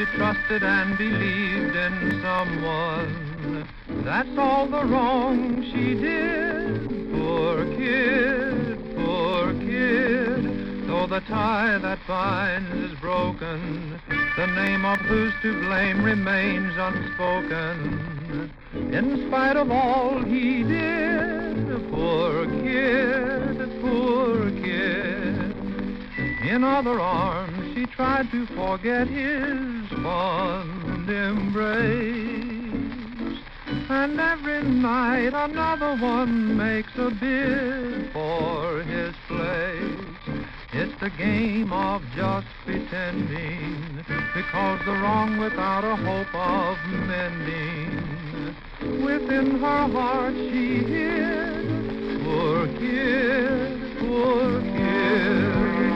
she trusted and believed in someone. That's all the wrong she did. Poor kid, poor kid. Though the tie that binds is broken, the name of who's to blame remains unspoken. In spite of all he did, poor kid, poor kid. In other arms she tried to forget his fond embrace. And every night another one makes a bid for his place. It's the game of just pretending, because the wrong without a hope of mending. Within her heart she hid, poor kid, poor kid.